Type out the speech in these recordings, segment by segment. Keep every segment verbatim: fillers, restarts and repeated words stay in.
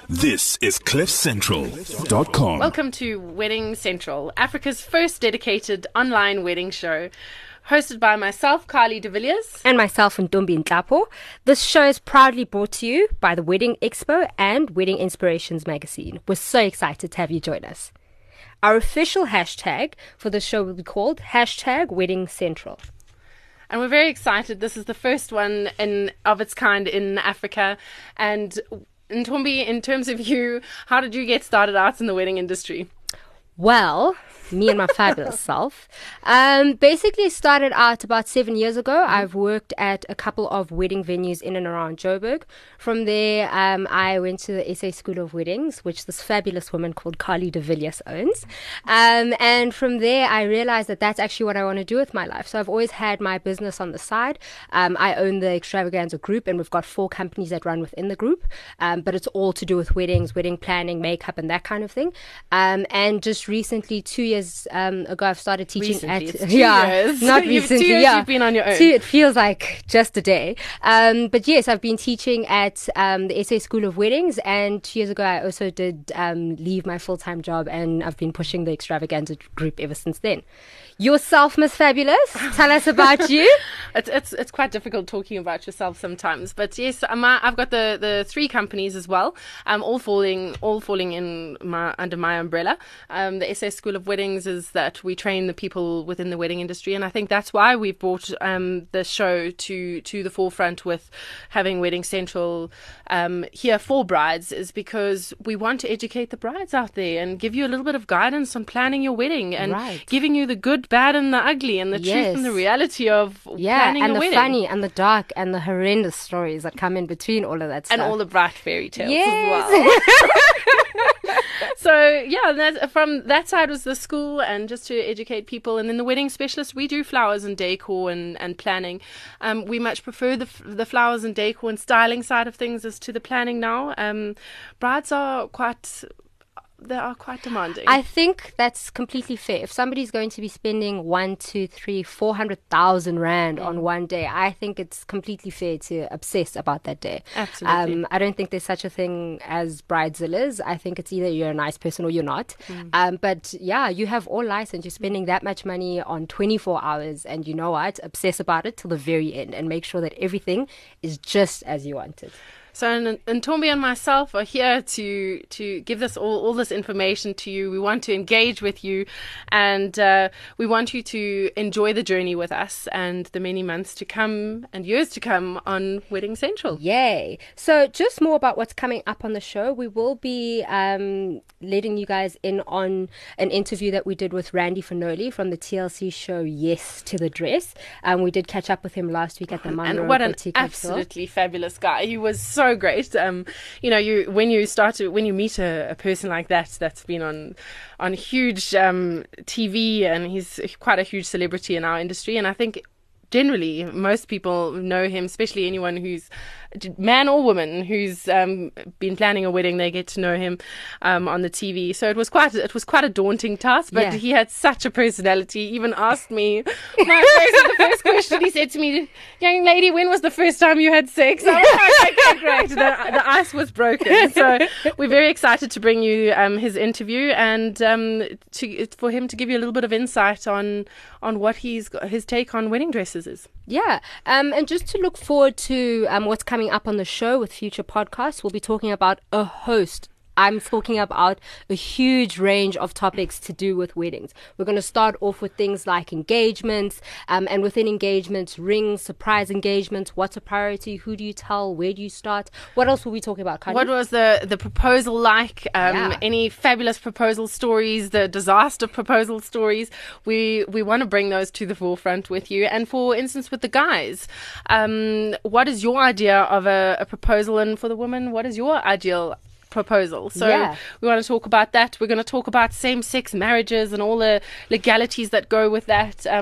This is cliff central dot com. Welcome to Wedding Central, Africa's first dedicated online wedding show. Hosted by myself, Carly de Villiers. And myself, Ntombi Nhlapo. This show is proudly brought to you by the Wedding Expo and Wedding Inspirations magazine. We're so excited to have you join us. Our official hashtag for the show will be called hashtag Wedding Central. And we're very excited. This is the first one in of its kind in Africa. And Ntombi, in terms of you, how did you get started out in the wedding industry? Well, me and my fabulous self. Um, basically started out about seven years ago. I've worked at a couple of wedding venues in and around Joburg. From there, um, I went to the S A School of Weddings, which this fabulous woman called Carly de Villiers owns. Um, and from there, I realized that that's actually what I want to do with my life. So I've always had my business on the side. Um, I own the Extravaganza Group, and we've got four companies that run within the group. Um, but it's all to do with weddings, wedding planning, makeup, and that kind of thing. Um, and just recently, two years um, ago, I've started teaching recently, at it's two yeah, years. not You've, recently. two years yeah, you've been on your own. Two, it feels like just a day. Um, but yes, I've been teaching at um, the S A School of Weddings, and two years ago, I also did um, leave my full time job, and I've been pushing the Extravaganza Group ever since then. Yourself, Miss Fabulous, tell us about you. It's it's it's quite difficult talking about yourself sometimes, but yes, I'm, I've got the, the three companies as well. Um, all falling all falling in my under my umbrella. Um, the S A School of Weddings is that we train the people within the wedding industry, and I think that's why we've brought um the show to to the forefront with having Wedding Central um here for brides, is because we want to educate the brides out there and give you a little bit of guidance on planning your wedding and Right. giving you the good, bad, and the ugly, and the Yes. truth and the reality of Yeah, planning and a the wedding. funny and the dark and the horrendous stories that come in between all of that stuff. And all the bright fairy tales Yes. as well. So yeah, that, from that side was the school, and just to educate people. And then the wedding specialist, we do flowers and decor and, and planning. Um, we much prefer the f- the flowers and decor and styling side of things as to the planning now. Um, brides are quite... They are quite demanding. I think that's completely fair. If somebody's going to be spending one, two, three, four hundred thousand rand on one day, I think it's completely fair to obsess about that day. Absolutely. Um, I don't think there's such a thing as bridezillas. I think it's either you're a nice person or you're not. Um, but yeah, you have all license. You're spending that much money on twenty-four hours, and you know what? Obsess about it till the very end, and make sure that everything is just as you want it. So, and, and Ntombi and myself are here to to give this all, all this information to you. We want to engage with you, and uh, we want you to enjoy the journey with us and the many months to come and years to come on Wedding Central. Yay. So just more about what's coming up on the show. We will be um, letting you guys in on an interview that we did with Randy Fanoli from the T L C show Yes to the Dress. Um, we did catch up with him last week at the Monroe And what an Boutique Hotel. absolutely fabulous guy. He was so great. Um, you know, you when you start to when you meet a, a person like that that's been on on huge um, T V, and he's quite a huge celebrity in our industry, and I think generally most people know him, especially anyone who's man or woman who's um, been planning a wedding. They get to know him um, on the T V. So it was quite it was quite a daunting task, but Yeah. he had such a personality. He even asked me my first, the first question. He said to me, "Young lady, when was the first time you had sex?" I was like, "Okay, great." The, the ice was broken. So we're very excited to bring you um, his interview, and um, to for him to give you a little bit of insight on on what he's got, his take on wedding dresses is. Yeah, um, and just to look forward to um, what's coming up on the show with future podcasts, we'll be talking about a host. I'm talking about a huge range of topics to do with weddings. We're going to start off with things like engagements, um, and within engagements, rings, surprise engagements, what's a priority, who do you tell, where do you start? What else will we talking about, Kanye? What was the, the proposal like? Um, Yeah. Any fabulous proposal stories, the disaster proposal stories? We we want to bring those to the forefront with you. And for instance, with the guys, um, what is your idea of a, a proposal? And for the woman, what is your ideal proposal? So Yeah. we want to talk about that. We're going to talk about same-sex marriages and all the legalities that go with that. Um,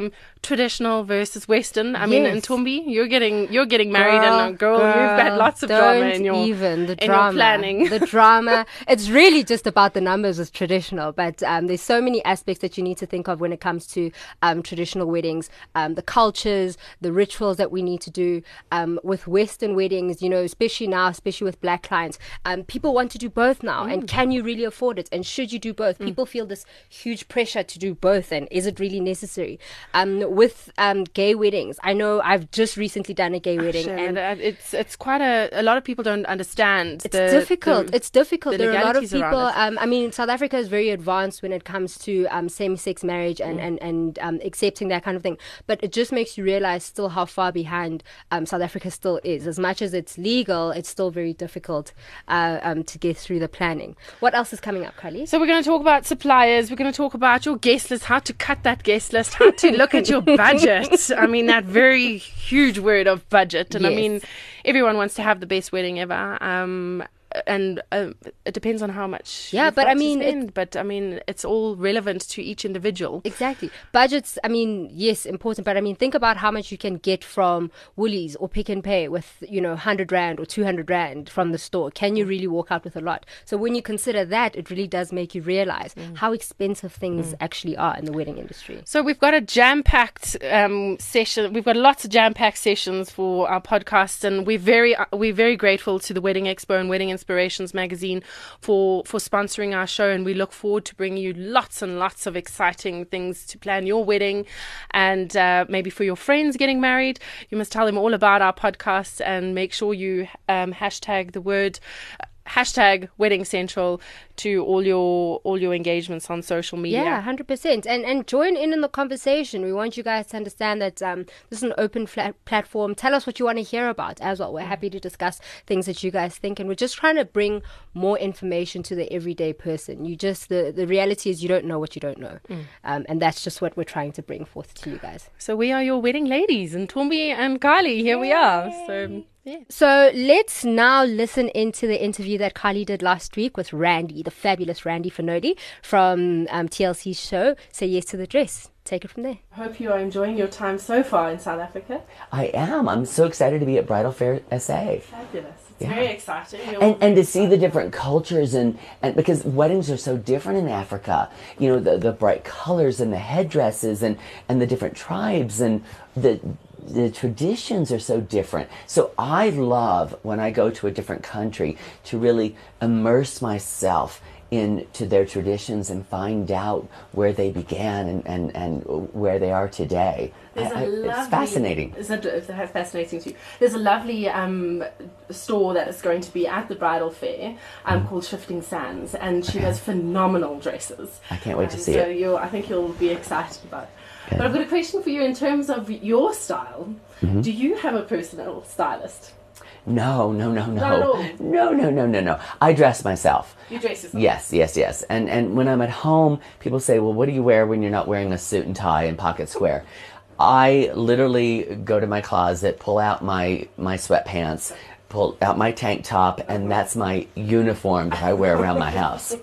traditional versus Western. I mean, in Yes. Tumbi, you're getting you're getting married, Girl, and girl, girl, you've got lots of drama don't in your even the in drama, your planning. the drama. It's really just about the numbers with traditional, but um, there's so many aspects that you need to think of when it comes to um, traditional weddings, um, the cultures, the rituals that we need to do. Um, with Western weddings, you know, especially now, especially with black clients, um, people want to do both now. Mm. And can you really afford it? And should you do both? Mm. People feel this huge pressure to do both, and is it really necessary? Um, with um, gay weddings, I know I've just recently done a gay wedding, Sure, and and it's it's quite a a lot of people don't understand. It's the, difficult. the, it's difficult. the There are a lot of legalities people. around it. Um, I mean, South Africa is very advanced when it comes to um, same-sex marriage and and and um, accepting that kind of thing. But it just makes you realize still how far behind um, South Africa still is. As much as it's legal, it's still very difficult uh, um, to get through the planning. What else is coming up, Kylie? So we're going to talk about suppliers. We're going to talk about your guest list, how to cut that guest list, how to look at your budget. I mean, that very huge word of budget. And Yes. I mean, everyone wants to have the best wedding ever. Um, and uh, it depends on how much. Yeah, you've but got I to mean, spend. but I mean, it's all relevant to each individual. Exactly. Budgets, I mean, yes, important, but I mean, think about how much you can get from Woolies or Pick and Pay with, you know, one hundred rand or two hundred rand from the store. Can you really walk out with a lot? So when you consider that, it really does make you realize mm. how expensive things mm. actually are in the wedding industry. So we've got a jam-packed um, session. We've got lots of jam-packed sessions for our podcast, and we're very, uh, we're very grateful to the Wedding Expo and Wedding Inspirations magazine for, for sponsoring our show, and we look forward to bringing you lots and lots of exciting things to plan your wedding, and uh, maybe for your friends getting married. You must tell them all about our podcast, and make sure you um, hashtag the word hashtag Wedding Central to all your all your engagements on social media. Yeah, one hundred percent. And and join in in the conversation. We want you guys to understand that um, this is an open flat platform. Tell us what you want to hear about as well. We're happy to discuss things that you guys think. And we're just trying to bring more information to the everyday person. You just, the, the reality is you don't know what you don't know. Mm. Um, and that's just what we're trying to bring forth to you guys. So we are your wedding ladies, and Tumbi and Kylie, here Yay. we are. So... Yeah. So let's now listen into the interview that Kylie did last week with Randy, the fabulous Randy Fenodi from um, T L C's show, Say Yes to the Dress. Take it from there. I hope you are enjoying your time so far in South Africa. I am. I'm so excited to be at Bridal Fair S A. Fabulous. It's yeah. very exciting. And, and to see the different cultures, and, and because weddings are so different in Africa. You know, the, the bright colors and the headdresses and, and the different tribes and the... the traditions are so different. So I love when I go to a different country to really immerse myself into their traditions and find out where they began and, and, and where they are today. I, I, lovely, it's fascinating. Is that, is that fascinating to you? There's a lovely um, store that is going to be at the bridal fair um, mm. called Shifting Sands, and she okay. does phenomenal dresses. I can't wait to um, see so it. So I think you'll be excited about it. But I've got a question for you in terms of your style. Mm-hmm. Do you have a personal stylist? No, no, no, no. Not at all. No, no, no, no, no. I dress myself. You dress yourself? Yes, yes, yes. And and when I'm at home, people say, well, what do you wear when you're not wearing a suit and tie and pocket square? I literally go to my closet, pull out my, my sweatpants, pull out my tank top, and that's my uniform that I wear around my house.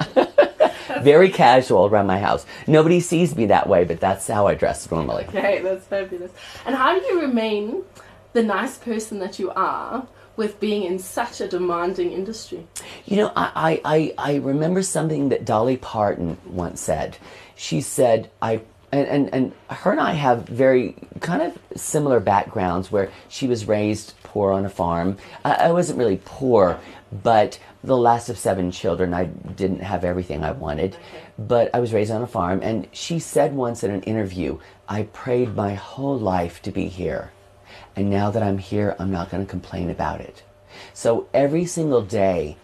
Very casual around my house. Nobody sees me that way, but that's how I dress normally. Okay, that's fabulous. And how do you remain the nice person that you are with being in such a demanding industry? You know, I, I, I remember something that Dolly Parton once said. She said, I and, and, and her and I have very kind of similar backgrounds, where she was raised poor on a farm. I, I wasn't really poor, but the last of seven children, I didn't have everything I wanted, but I was raised on a farm. And she said once in an interview, I prayed my whole life to be here. And now that I'm here, I'm not going to complain about it. So every single day,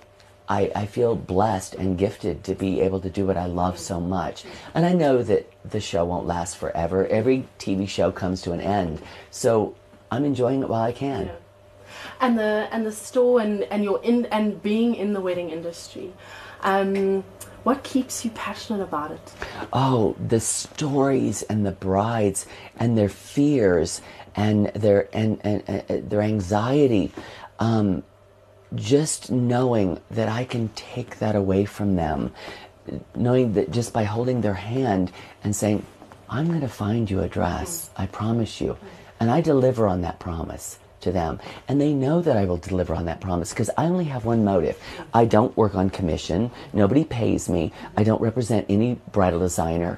I, I feel blessed and gifted to be able to do what I love so much. And I know that the show won't last forever. Every T V show comes to an end. So I'm enjoying it while I can. Yeah. And the and the store and, and your in and being in the wedding industry, um, what keeps you passionate about it? Oh, the stories and the brides and their fears and their and, and, and their anxiety. Um, just knowing that I can take that away from them, knowing that just by holding their hand and saying, I'm going to find you a dress. I promise you. And I deliver on that promise to them. And they know that I will deliver on that promise because I only have one motive. I don't work on commission. Nobody pays me. I don't represent any bridal designer.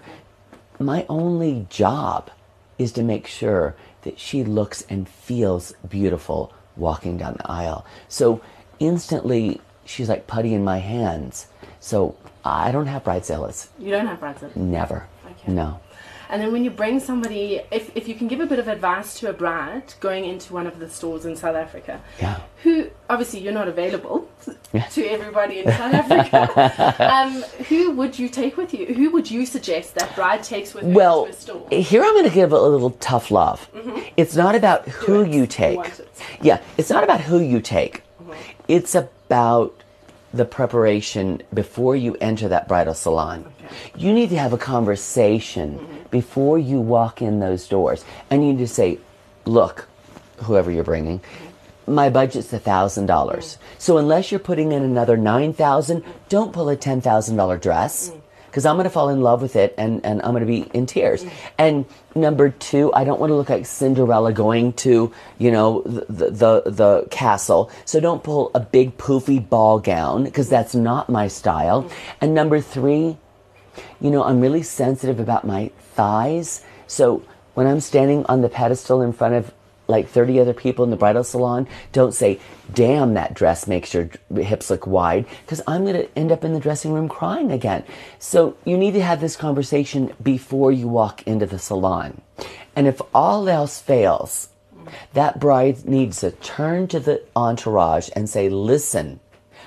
My only job is to make sure that she looks and feels beautiful walking down the aisle. So instantly, she's like putty in my hands. So I don't have bridezillas. You don't have bridezillas? Never. Okay. No. And then when you bring somebody, if, if you can give a bit of advice to a bride going into one of the stores in South Africa, yeah. who, obviously you're not available yeah. to everybody in South Africa, um, who would you take with you? Who would you suggest that bride takes with her well, to a store? Here I'm going to give a little tough love. Mm-hmm. It's not about who you take. You yeah, it's not about who you take. Mm-hmm. It's about the preparation before you enter that bridal salon. Okay. You need to have a conversation mm-hmm. before you walk in those doors. And you need to say, look, whoever you're bringing, mm-hmm. my budget's one thousand dollars. Mm-hmm. So unless you're putting in another nine thousand dollars, mm-hmm. don't pull a ten thousand dollars dress. Mm-hmm. Because I'm going to fall in love with it and, and I'm going to be in tears. Mm-hmm. And number two, I don't want to look like Cinderella going to, you know, the the, the castle. So don't pull a big poofy ball gown because that's not my style. Mm-hmm. And number three, you know, I'm really sensitive about my thighs. So when I'm standing on the pedestal in front of like thirty other people in the bridal salon, don't say, damn, that dress makes your hips look wide, because I'm going to end up in the dressing room crying again. So you need to have this conversation before you walk into the salon. And if all else fails, that bride needs to turn to the entourage and say, listen,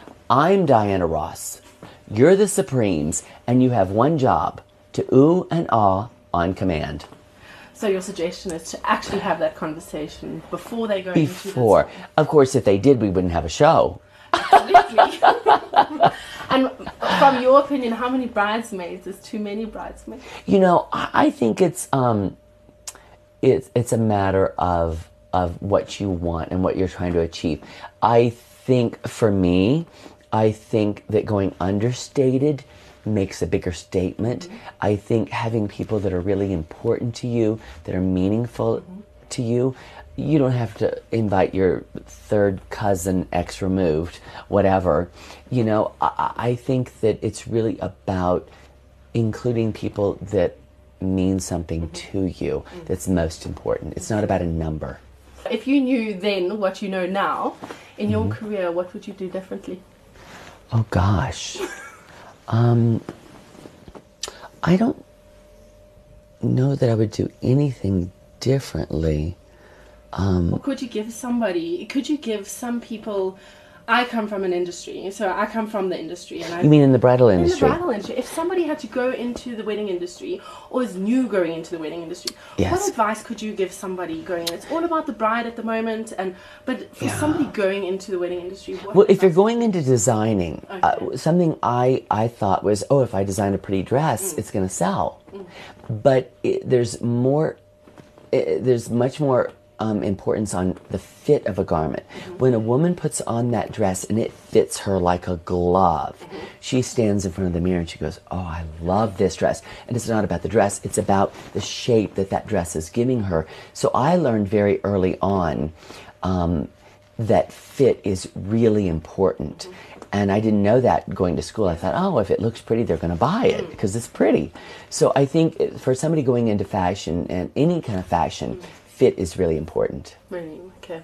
I'm Diana Ross. You're the Supremes, and you have one job, to ooh and ah on command. So your suggestion is to actually have that conversation before they go before. into the Of course, if they did, we wouldn't have a show. Absolutely. And from your opinion, how many bridesmaids is too many bridesmaids? You know, I think it's um, it's it's a matter of of what you want and what you're trying to achieve. I think for me, I think that going understated makes a bigger statement. Mm-hmm. I think having people that are really important to you, that are meaningful mm-hmm. to you, you don't have to invite your third cousin, ex removed, whatever. You know, I, I think that it's really about including people that mean something mm-hmm. to you mm-hmm. that's most important. It's not about a number. If you knew then what you know now, in your mm-hmm. career, what would you do differently? Oh gosh. Um, I don't know that I would do anything differently. Um, or could you give somebody, could you give some people, I come from an industry, so I come from the industry. And I, you mean in the bridal industry? In the bridal industry. If somebody had to go into the wedding industry, or is new going into the wedding industry, yes. what advice could you give somebody going in? It's all about the bride at the moment, and but for yeah. somebody going into the wedding industry, what well, if you're going into designing, okay. uh, something I, I thought was, oh, if I design a pretty dress, mm. it's going to sell. Mm. But it, there's more, it, there's much more Um, importance on the fit of a garment. Mm-hmm. When a woman puts on that dress and it fits her like a glove, mm-hmm. she stands in front of the mirror and she goes, oh, I love this dress. And it's not about the dress, it's about the shape that that dress is giving her. So I learned very early on um, that fit is really important. Mm-hmm. And I didn't know that going to school. I thought, oh, if it looks pretty, they're going to buy it because it's pretty. So I think for somebody going into fashion and any kind of fashion, mm-hmm. fit is really important. Really, okay.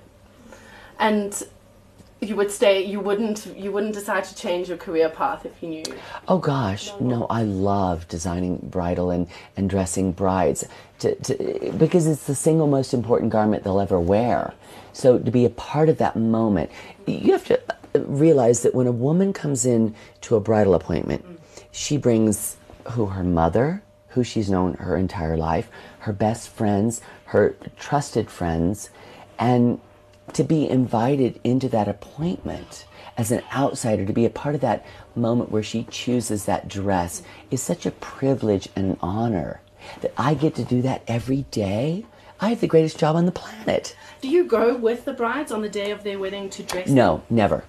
And you would stay. You wouldn't. You wouldn't decide to change your career path if you knew. Oh gosh, no. no I love designing bridal and, and dressing brides, to, to, because it's the single most important garment they'll ever wear. So to be a part of that moment, you have to realize that when a woman comes in to a bridal appointment, mm. she brings who her mother, who she's known her entire life, her best friends, her trusted friends, and to be invited into that appointment as an outsider, to be a part of that moment where she chooses that dress, is such a privilege and an honor that I get to do that every day. I have the greatest job on the planet. Do you go with the brides on the day of their wedding to dress No, them? never.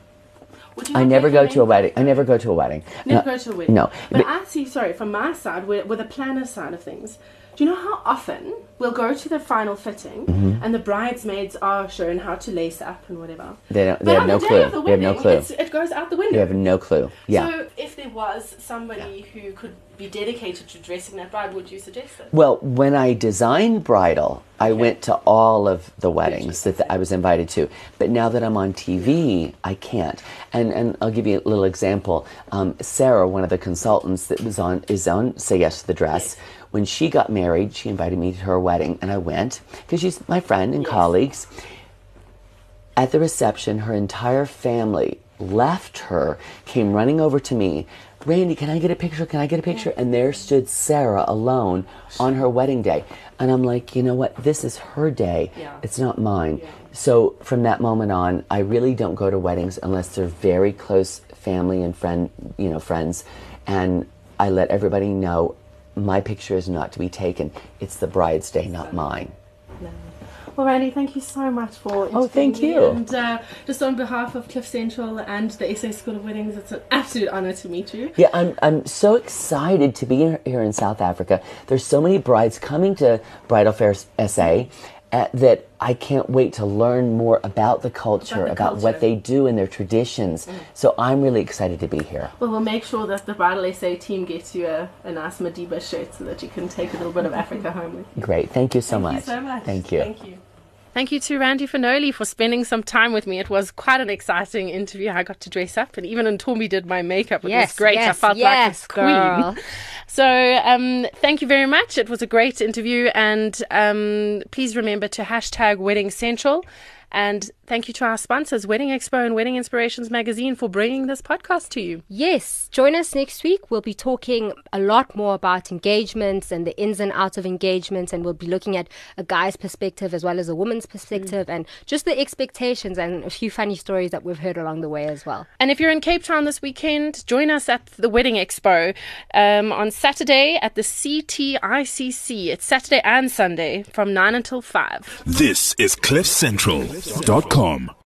I never go to a wedding. I never go to a wedding. Never no, go to a wedding. No. But, but I see, sorry, from my side, with, with the planner side of things, Do you know how often we'll go to the final fitting Mm-hmm. and the bridesmaids are shown how to lace up and whatever? They don't. But They have on no the day clue. of the They have no wedding, clue. it's- It goes out the window. They have no clue. Yeah. So if there was somebody who could be dedicated to dressing that bride, would you suggest it? Well, when I designed bridal, I went to all of the weddings that I was invited to. But now that I'm on T V, I can't. And and I'll give you a little example. Um, Sarah, one of the consultants that was on is on Say Yes to the Dress. When she got married, she invited me to her wedding, and I went because she's my friend and Yes. colleagues. At the reception, her entire family left her, came running over to me. Randy, can I get a picture? Can I get a picture? And there stood Sarah alone on her wedding day. And I'm like, you know what? This is her day. Yeah. It's not mine. Yeah. So from that moment on, I really don't go to weddings unless they're very close family and friend, you know, friends. And I let everybody know my picture is not to be taken. It's the bride's day, not mine. Well, Randy, thank you so much for Oh, thank interviewing me. you. And uh, just on behalf of Cliff Central and the S A School of Weddings, it's an absolute honor to meet you. Yeah, I'm I'm so excited to be here in South Africa. There's so many brides coming to Bridal Fair S A uh, that I can't wait to learn more about the culture, About about, the what culture. they do and their traditions. So I'm really excited to be here. Well, we'll make sure that the Bridal S A team gets you a, a nice Madiba shirt so that you can take a little bit of Africa home with you. Great. Thank you so Thank much. you so much. Thank you. Thank you. Thank you to Randy Finoli for spending some time with me. It was quite an exciting interview. I got to dress up, and even Tommy did my makeup. It Yes, was great. I yes, felt yes, like a queen. girl. So um, thank you very much. It was a great interview, and um, please remember to hashtag Wedding Central. And thank you to our sponsors, Wedding Expo and Wedding Inspirations Magazine, for bringing this podcast to you. Yes, join us next week. We'll be talking a lot more about engagements and the ins and outs of engagements, and we'll be looking at a guy's perspective as well as a woman's perspective, mm. and just the expectations and a few funny stories that we've heard along the way as well. And if you're in Cape Town this weekend, join us at the Wedding Expo um, on Saturday at the C T I C C. It's Saturday and Sunday from nine until five. This is cliff central dot com.